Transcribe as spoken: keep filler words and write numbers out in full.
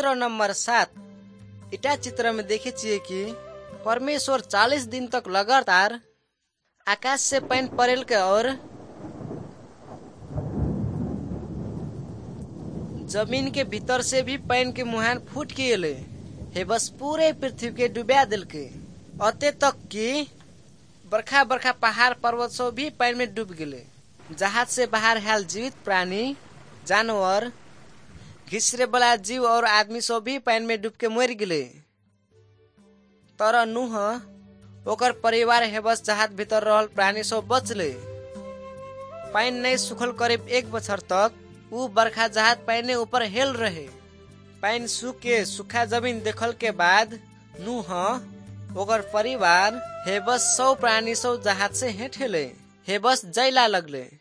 चित्र नंबर सात। इटा चित्र में देखे छिए कि परमेश्वर चालीस दिन तक लगातार आकाश से पानी परेल के और जमीन के भीतर से भी पानी के मुहान फूट के एले हे बस पूरे पृथ्वी के डुबा दिल के अते तक कि बरखा बरखा पहाड़ पर्वत सब भी पानी में डूब गए। जहाज से बाहर हाल जीवित प्राणी, जानवर, घिसरे वाला जीव और आदमी सब भी पानी में डूब के मर गए। तर नूह ओकर परिवार हे बस जहाज भीतर रहल प्राणी सब बचले। पानी नहीं सुखल करीब एक बछर तक ऊ बरखा जहाज पानी ऊपर हेल रहे। पानी सूख के सूखा जमीन देखल के बाद नूह ओकर परिवार हे बस सौ प्राणी सब जहाज से हेठेले हे बस जैला लगले।